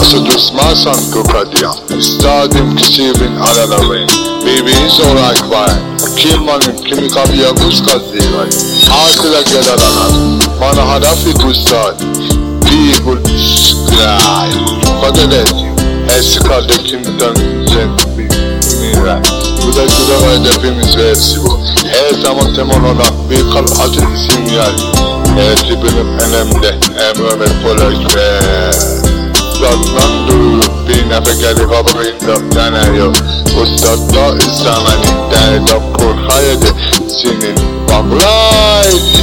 tutuşmazsan kokadya. İstadim kişinin araların. Baby is alright quiet. Kim benim kimi kabiye kuz kazıyla. Asıla gel aranar. Bana hadafi kuzlar. People sky. Patates. Eski kimden mira. Bu da hedefimiz ve hepsi bu. Her zaman temel olan bir kalp sinyal. Hepsi benim elimde. Emrime kolay ve Zatlandu bir nefekeli kabrinde deniyor. Ustadla İslam'ın derdi kur hayatı senin vallahi.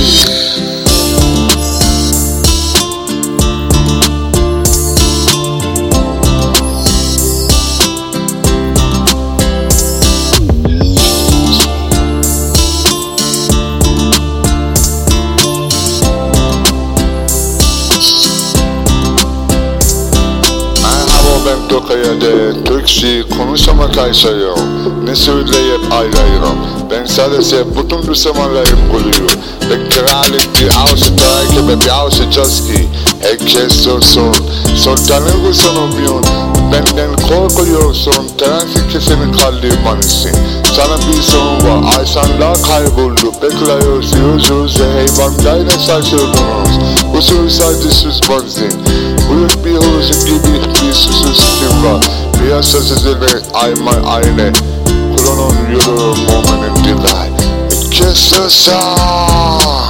Ben Tokaya'da Türkçe konuşamak ayşayım. Ne söyleyip ayrayırım. Ben sadece bütün Müslümanlarım gülüyor. Beklerlikti avşıtay gibi bir avşıcazki. Herkes sorsun. Sultanın sanmıyorsun. Benden korkuyorsun. Transi kesenin kaldırmanısın. Sana bir sorun var. Ayşanlar kayboldu. Bekliyorsunuz. Hayvanlarla şaşırdınız. Usul sadece süs benzin. Büyük bir hızı gibi bir susuzluğum var. Piyasa sizleri aynı. Kullanın yolu momenin delay. It gets us on.